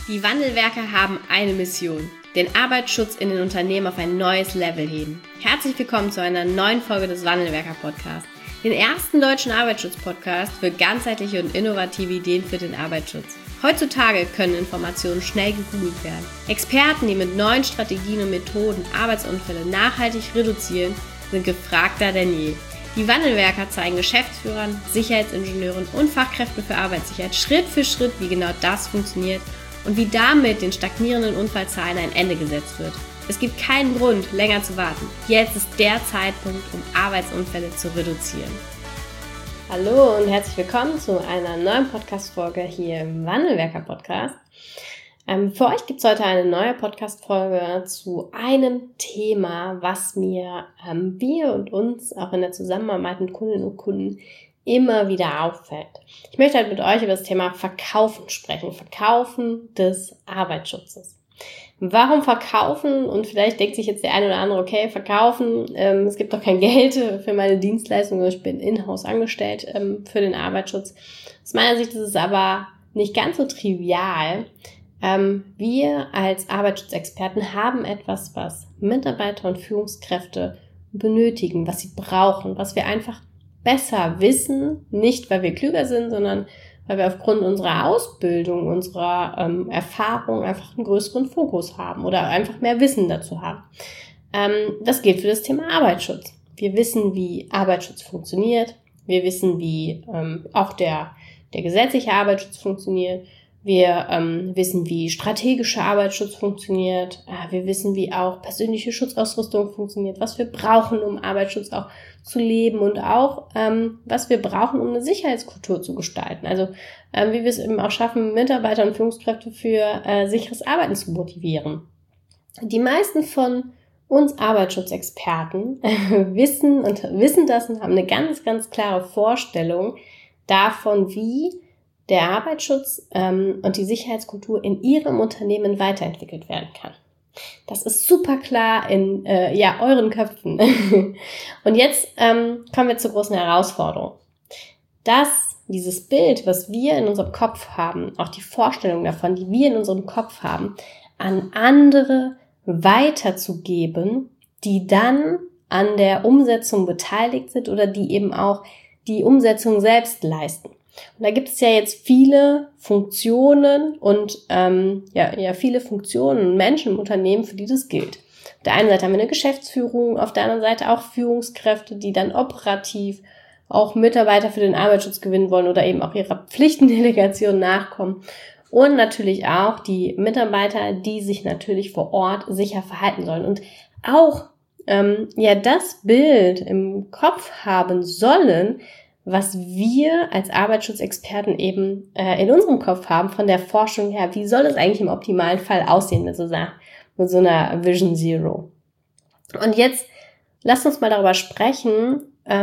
Die Wandelwerker haben eine Mission: den Arbeitsschutz in den Unternehmen auf ein neues Level heben. Herzlich willkommen zu einer neuen Folge des Wandelwerker-Podcasts, den ersten deutschen Arbeitsschutz-Podcast für ganzheitliche und innovative Ideen für den Arbeitsschutz. Heutzutage können Informationen schnell gegoogelt werden. Experten, die mit neuen Strategien und Methoden Arbeitsunfälle nachhaltig reduzieren, sind gefragter denn je. Die Wandelwerker zeigen Geschäftsführern, Sicherheitsingenieuren und Fachkräften für Arbeitssicherheit Schritt für Schritt, wie genau das funktioniert und wie damit den stagnierenden Unfallzahlen ein Ende gesetzt wird. Es gibt keinen Grund, länger zu warten. Jetzt ist der Zeitpunkt, um Arbeitsunfälle zu reduzieren. Hallo und herzlich willkommen zu einer neuen Podcast-Folge hier im Wandelwerker-Podcast. Für euch gibt es heute eine neue Podcast-Folge zu einem Thema, was mir wir und uns auch in der Zusammenarbeit mit Kundinnen und Kunden immer wieder auffällt. Ich möchte halt mit euch über das Thema Verkaufen sprechen, Verkaufen des Arbeitsschutzes. Warum verkaufen? Und vielleicht denkt sich jetzt der eine oder andere, okay, verkaufen, es gibt doch kein Geld für meine Dienstleistung, ich bin in-house angestellt für den Arbeitsschutz. Aus meiner Sicht ist es aber nicht ganz so trivial. Wir als Arbeitsschutzexperten haben etwas, was Mitarbeiter und Führungskräfte benötigen, was sie brauchen, was wir einfach besser wissen, nicht weil wir klüger sind, sondern weil wir aufgrund unserer Ausbildung, unserer Erfahrung einfach einen größeren Fokus haben oder einfach mehr Wissen dazu haben. Das gilt für das Thema Arbeitsschutz. Wir wissen, wie Arbeitsschutz funktioniert. Wir wissen, wie auch der gesetzliche Arbeitsschutz funktioniert. Wir wissen, wie strategischer Arbeitsschutz funktioniert. Wir wissen, wie auch persönliche Schutzausrüstung funktioniert, was wir brauchen, um Arbeitsschutz auch zu leben und auch, was wir brauchen, um eine Sicherheitskultur zu gestalten. Also wie wir es eben auch schaffen, Mitarbeiter und Führungskräfte für sicheres Arbeiten zu motivieren. Die meisten von uns Arbeitsschutzexperten wissen das und haben eine ganz, ganz klare Vorstellung davon, wie der Arbeitsschutz und die Sicherheitskultur in ihrem Unternehmen weiterentwickelt werden kann. Das ist super klar in euren Köpfen. Und jetzt kommen wir zur großen Herausforderung. Dass dieses Bild, was wir in unserem Kopf haben, auch die Vorstellung davon, die wir in unserem Kopf haben, an andere weiterzugeben, die dann an der Umsetzung beteiligt sind oder die eben auch die Umsetzung selbst leisten. Und da gibt es ja jetzt viele Funktionen und viele Funktionen und Menschen im Unternehmen, für die das gilt. Auf der einen Seite haben wir eine Geschäftsführung, auf der anderen Seite auch Führungskräfte, die dann operativ auch Mitarbeiter für den Arbeitsschutz gewinnen wollen oder eben auch ihrer Pflichtendelegation nachkommen. Und natürlich auch die Mitarbeiter, die sich natürlich vor Ort sicher verhalten sollen und auch das Bild im Kopf haben sollen, was wir als Arbeitsschutzexperten eben in unserem Kopf haben, von der Forschung her, wie soll es eigentlich im optimalen Fall aussehen mit so einer Vision Zero. Und jetzt lasst uns mal darüber sprechen,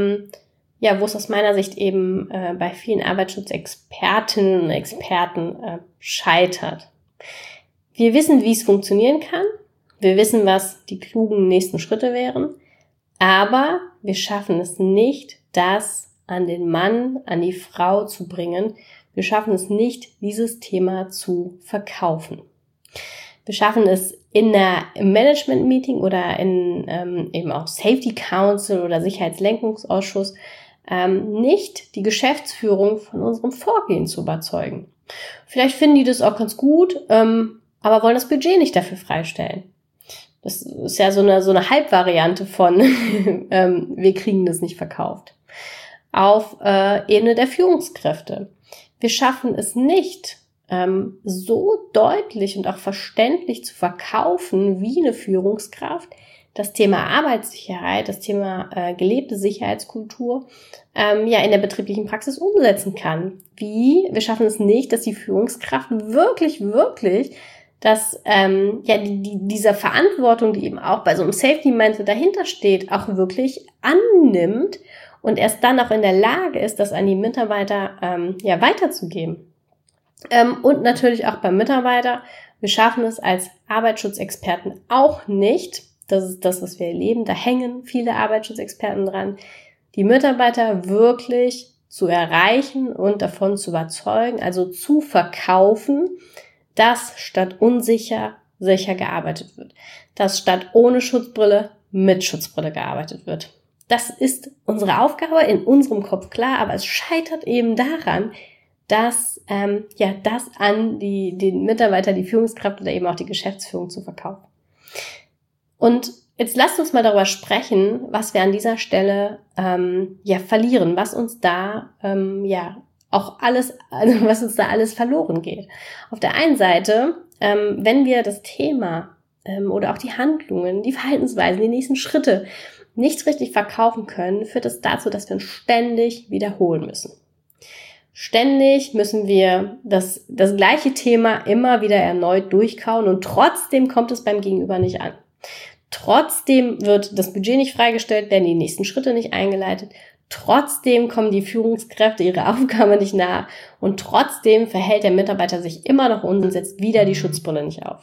wo es aus meiner Sicht eben bei vielen Arbeitsschutzexpertinnen und Experten scheitert. Wir wissen, wie es funktionieren kann, wir wissen, was die klugen nächsten Schritte wären, aber wir schaffen es nicht, das an den Mann, an die Frau zu bringen. Wir schaffen es nicht, dieses Thema zu verkaufen. Wir schaffen es im Management-Meeting oder in eben auch Safety Council oder Sicherheitslenkungsausschuss nicht die Geschäftsführung von unserem Vorgehen zu überzeugen. Vielleicht finden die das auch ganz gut, aber wollen das Budget nicht dafür freistellen. Das ist ja so eine Halbvariante von wir kriegen das nicht verkauft. Auf Ebene der Führungskräfte. Wir schaffen es nicht, so deutlich und auch verständlich zu verkaufen wie eine Führungskraft das Thema Arbeitssicherheit, das Thema gelebte Sicherheitskultur in der betrieblichen Praxis umsetzen kann. Wir schaffen es nicht, dass die Führungskraft wirklich dass dieser Verantwortung, die eben auch bei so einem Safety-Mindset dahinter steht, auch wirklich annimmt und erst dann auch in der Lage ist, das an die Mitarbeiter weiterzugeben. Und natürlich auch beim Mitarbeiter. Wir schaffen es als Arbeitsschutzexperten auch nicht. Das ist das, was wir erleben. Da hängen viele Arbeitsschutzexperten dran, die Mitarbeiter wirklich zu erreichen und davon zu überzeugen, also zu verkaufen, dass statt unsicher sicher gearbeitet wird. Dass statt ohne Schutzbrille mit Schutzbrille gearbeitet wird. Das ist unsere Aufgabe in unserem Kopf, klar, aber es scheitert eben daran, dass das an den Mitarbeiter, die Führungskraft oder eben auch die Geschäftsführung zu verkaufen. Und jetzt lasst uns mal darüber sprechen, was wir an dieser Stelle verlieren, was uns da was uns da alles verloren geht. Auf der einen Seite, wenn wir das Thema oder auch die Handlungen, die Verhaltensweisen, die nächsten Schritte nicht richtig verkaufen können, führt es dazu, dass wir uns ständig wiederholen müssen. Ständig müssen wir das gleiche Thema immer wieder erneut durchkauen und trotzdem kommt es beim Gegenüber nicht an. Trotzdem wird das Budget nicht freigestellt, werden die nächsten Schritte nicht eingeleitet. Trotzdem kommen die Führungskräfte ihrer Aufgabe nicht nach und trotzdem verhält der Mitarbeiter sich immer noch und setzt wieder die Schutzbrille nicht auf.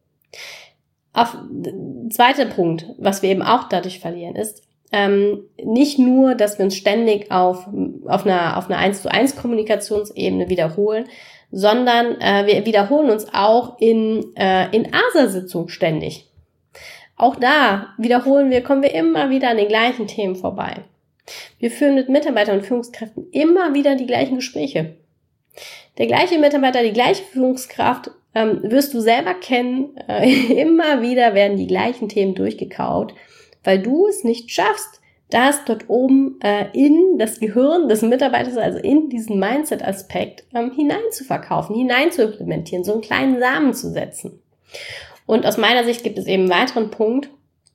Zweiter Punkt, was wir eben auch dadurch verlieren, ist nicht nur, dass wir uns ständig auf einer 1:1 Kommunikationsebene wiederholen, sondern wir wiederholen uns auch in ASA-Sitzungen ständig. Auch da kommen wir immer wieder an den gleichen Themen vorbei. Wir führen mit Mitarbeitern und Führungskräften immer wieder die gleichen Gespräche. Der gleiche Mitarbeiter, die gleiche Führungskraft wirst du selber kennen. Immer wieder werden die gleichen Themen durchgekaut, weil du es nicht schaffst, das dort oben in das Gehirn des Mitarbeiters, also in diesen Mindset-Aspekt hineinzuverkaufen, hineinzuimplementieren, so einen kleinen Samen zu setzen. Und aus meiner Sicht gibt es eben einen weiteren Punkt,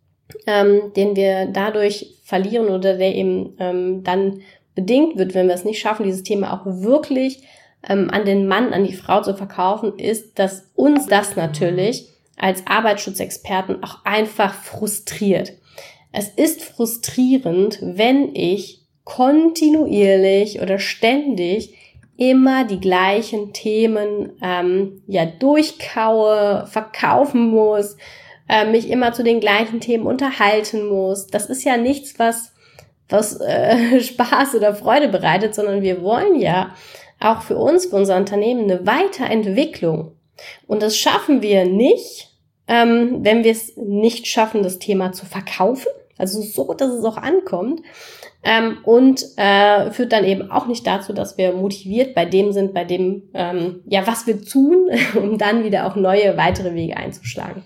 den wir dadurch verlieren oder der eben dann bedingt wird, wenn wir es nicht schaffen, dieses Thema auch wirklich an den Mann, an die Frau zu verkaufen, ist, dass uns das natürlich als Arbeitsschutzexperten auch einfach frustriert. Es ist frustrierend, wenn ich kontinuierlich oder ständig immer die gleichen Themen durchkaue, verkaufen muss, mich immer zu den gleichen Themen unterhalten muss. Das ist ja nichts, was Spaß oder Freude bereitet, sondern wir wollen ja auch für uns, für unser Unternehmen eine Weiterentwicklung. Und das schaffen wir nicht, wenn wir es nicht schaffen, das Thema zu verkaufen, also so, dass es auch ankommt, und führt dann eben auch nicht dazu, dass wir motiviert bei dem sind, was wir tun, um dann wieder auch neue, weitere Wege einzuschlagen.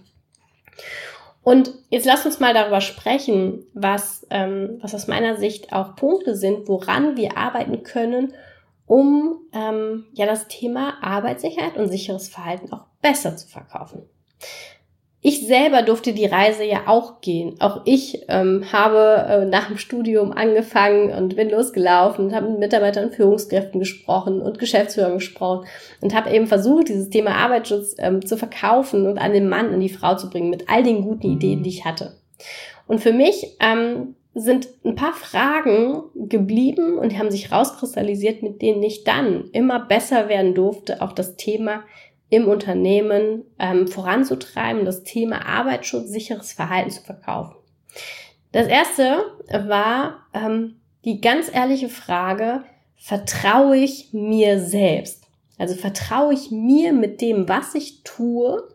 Und jetzt lasst uns mal darüber sprechen, was aus meiner Sicht auch Punkte sind, woran wir arbeiten können, um das Thema Arbeitssicherheit und sicheres Verhalten auch besser zu verkaufen. Ich selber durfte die Reise ja auch gehen. Auch ich habe nach dem Studium angefangen und bin losgelaufen und habe mit Mitarbeitern und Führungskräften gesprochen und Geschäftsführern gesprochen und habe eben versucht, dieses Thema Arbeitsschutz zu verkaufen und an den Mann, an die Frau zu bringen mit all den guten Ideen, die ich hatte. Und für mich sind ein paar Fragen geblieben und die haben sich rauskristallisiert, mit denen ich dann immer besser werden durfte, auch das Thema im Unternehmen voranzutreiben, das Thema Arbeitsschutz, sicheres Verhalten zu verkaufen. Das erste war die ganz ehrliche Frage, vertraue ich mir selbst? Also vertraue ich mir mit dem, was ich tue,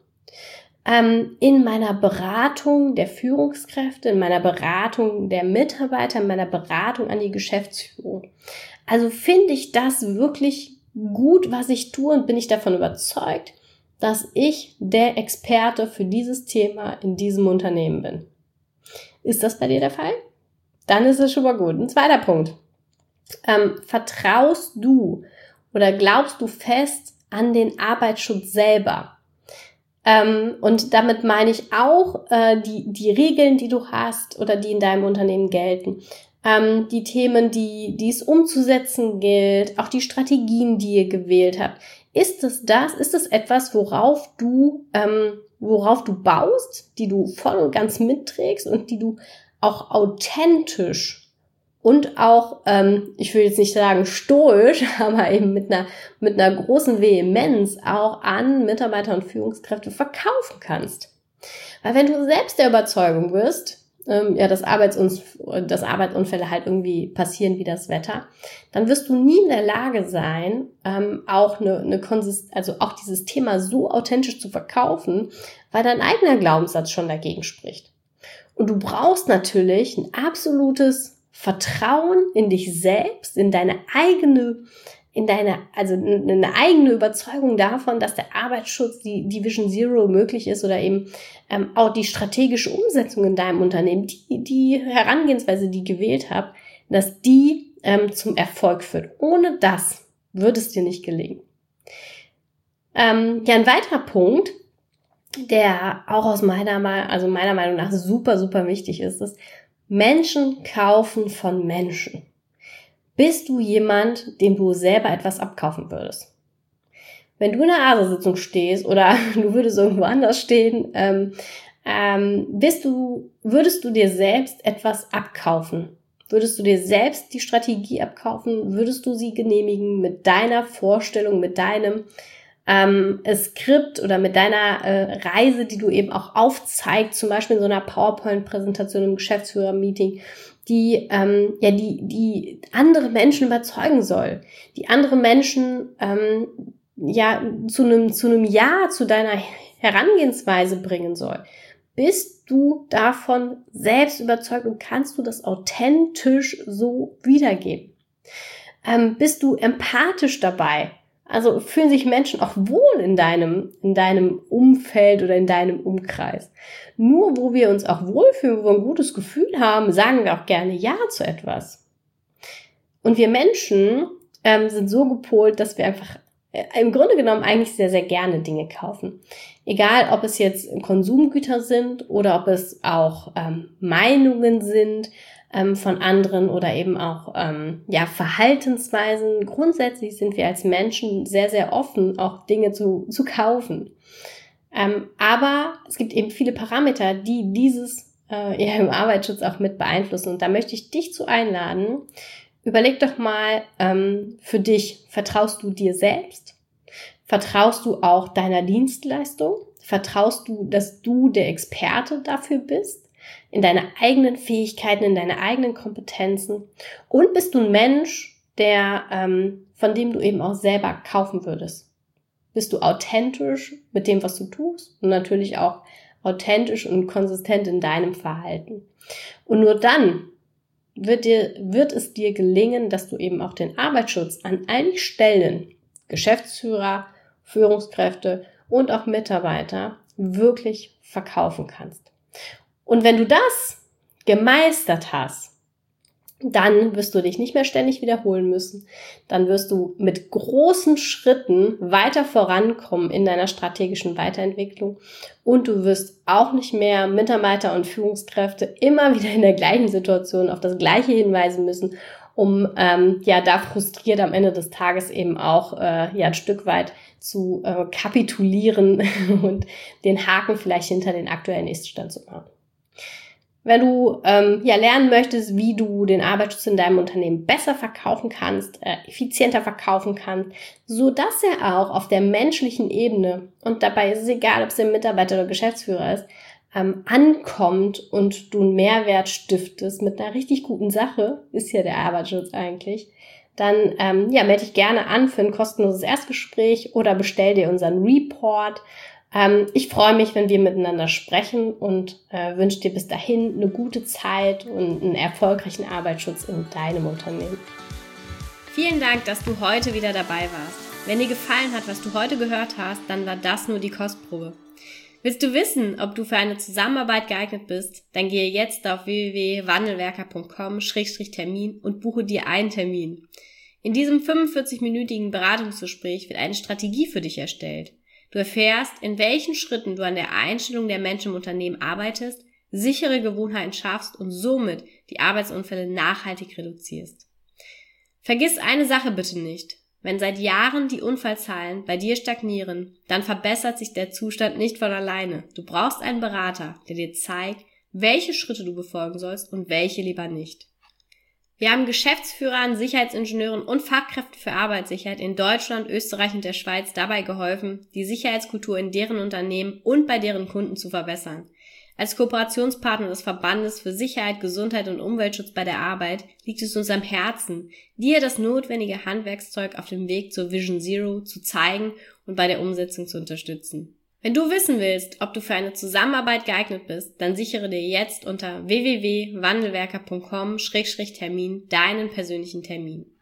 in meiner Beratung der Führungskräfte, in meiner Beratung der Mitarbeiter, in meiner Beratung an die Geschäftsführung. Also finde ich das wirklich gut, was ich tue, und bin ich davon überzeugt, dass ich der Experte für dieses Thema in diesem Unternehmen bin. Ist das bei dir der Fall? Dann ist es schon mal gut. Ein zweiter Punkt. Vertraust du oder glaubst du fest an den Arbeitsschutz selber? Und damit meine ich auch die Regeln, die du hast oder die in deinem Unternehmen gelten. Die Themen, die es umzusetzen gilt, auch die Strategien, die ihr gewählt habt. Ist es etwas, worauf du baust, die du voll und ganz mitträgst und die du auch authentisch und auch, ich will jetzt nicht sagen stoisch, aber eben mit einer großen Vehemenz auch an Mitarbeiter und Führungskräfte verkaufen kannst? Weil wenn du selbst der Überzeugung bist, dass Arbeitsunfälle halt irgendwie passieren wie das Wetter, dann wirst du nie in der Lage sein, auch auch dieses Thema so authentisch zu verkaufen, weil dein eigener Glaubenssatz schon dagegen spricht. Und du brauchst natürlich ein absolutes Vertrauen in dich selbst, in eine eigene Überzeugung davon, dass der Arbeitsschutz, die Vision Zero möglich ist oder eben auch die strategische Umsetzung in deinem Unternehmen, die Herangehensweise, die ihr gewählt habt, dass die zum Erfolg führt. Ohne das würde es dir nicht gelingen. Ein weiterer Punkt, der auch meiner Meinung nach super, super wichtig ist Menschen kaufen von Menschen. Bist du jemand, dem du selber etwas abkaufen würdest? Wenn du in einer ASA-Sitzung stehst oder du würdest irgendwo anders stehen, würdest du dir selbst etwas abkaufen? Würdest du dir selbst die Strategie abkaufen? Würdest du sie genehmigen mit deiner Vorstellung, mit deinem Skript oder mit deiner Reise, die du eben auch aufzeigst, zum Beispiel in so einer PowerPoint-Präsentation im Geschäftsführer-Meeting, die andere Menschen überzeugen soll, die andere Menschen zu einem Ja zu deiner Herangehensweise bringen soll. Bist du davon selbst überzeugt und kannst du das authentisch so wiedergeben? Bist du empathisch dabei? Also fühlen sich Menschen auch wohl in deinem Umfeld oder in deinem Umkreis. Nur wo wir uns auch wohlfühlen, wo wir ein gutes Gefühl haben, sagen wir auch gerne Ja zu etwas. Und wir Menschen sind so gepolt, dass wir einfach im Grunde genommen eigentlich sehr, sehr gerne Dinge kaufen. Egal, ob es jetzt Konsumgüter sind oder ob es auch Meinungen sind von anderen oder eben auch Verhaltensweisen. Grundsätzlich sind wir als Menschen sehr, sehr offen, auch Dinge zu kaufen. Aber es gibt eben viele Parameter, die dieses im Arbeitsschutz auch mit beeinflussen. Und da möchte ich dich zu einladen. Überleg doch mal für dich, vertraust du dir selbst? Vertraust du auch deiner Dienstleistung? Vertraust du, dass du der Experte dafür bist? In deine eigenen Fähigkeiten, in deine eigenen Kompetenzen? Und bist du ein Mensch, von dem du eben auch selber kaufen würdest? Bist du authentisch mit dem, was du tust? Und natürlich auch authentisch und konsistent in deinem Verhalten. Und nur dann wird es dir gelingen, dass du eben auch den Arbeitsschutz an allen Stellen, Geschäftsführer, Führungskräfte und auch Mitarbeiter, wirklich verkaufen kannst. Und wenn du das gemeistert hast, dann wirst du dich nicht mehr ständig wiederholen müssen. Dann wirst du mit großen Schritten weiter vorankommen in deiner strategischen Weiterentwicklung. Und du wirst auch nicht mehr Mitarbeiter und Führungskräfte immer wieder in der gleichen Situation auf das Gleiche hinweisen müssen, um da frustriert am Ende des Tages eben auch ein Stück weit zu kapitulieren und den Haken vielleicht hinter den aktuellen Ist-Stand zu machen. Wenn du lernen möchtest, wie du den Arbeitsschutz in deinem Unternehmen besser verkaufen kannst, effizienter verkaufen kannst, so dass er auch auf der menschlichen Ebene, und dabei ist es egal, ob es der Mitarbeiter oder Geschäftsführer ist, ankommt und du einen Mehrwert stiftest mit einer richtig guten Sache, ist ja der Arbeitsschutz eigentlich, dann melde dich gerne an für ein kostenloses Erstgespräch oder bestell dir unseren Report. Ich freue mich, wenn wir miteinander sprechen und wünsche dir bis dahin eine gute Zeit und einen erfolgreichen Arbeitsschutz in deinem Unternehmen. Vielen Dank, dass du heute wieder dabei warst. Wenn dir gefallen hat, was du heute gehört hast, dann war das nur die Kostprobe. Willst du wissen, ob du für eine Zusammenarbeit geeignet bist? Dann gehe jetzt auf www.wandelwerker.com/Termin und buche dir einen Termin. In diesem 45-minütigen Beratungsgespräch wird eine Strategie für dich erstellt. Du erfährst, in welchen Schritten du an der Einstellung der Menschen im Unternehmen arbeitest, sichere Gewohnheiten schaffst und somit die Arbeitsunfälle nachhaltig reduzierst. Vergiss eine Sache bitte nicht. Wenn seit Jahren die Unfallzahlen bei dir stagnieren, dann verbessert sich der Zustand nicht von alleine. Du brauchst einen Berater, der dir zeigt, welche Schritte du befolgen sollst und welche lieber nicht. Wir haben Geschäftsführern, Sicherheitsingenieuren und Fachkräften für Arbeitssicherheit in Deutschland, Österreich und der Schweiz dabei geholfen, die Sicherheitskultur in deren Unternehmen und bei deren Kunden zu verbessern. Als Kooperationspartner des Verbandes für Sicherheit, Gesundheit und Umweltschutz bei der Arbeit liegt es uns am Herzen, dir das notwendige Handwerkszeug auf dem Weg zur Vision Zero zu zeigen und bei der Umsetzung zu unterstützen. Wenn du wissen willst, ob du für eine Zusammenarbeit geeignet bist, dann sichere dir jetzt unter www.wandelwerker.com/termin deinen persönlichen Termin.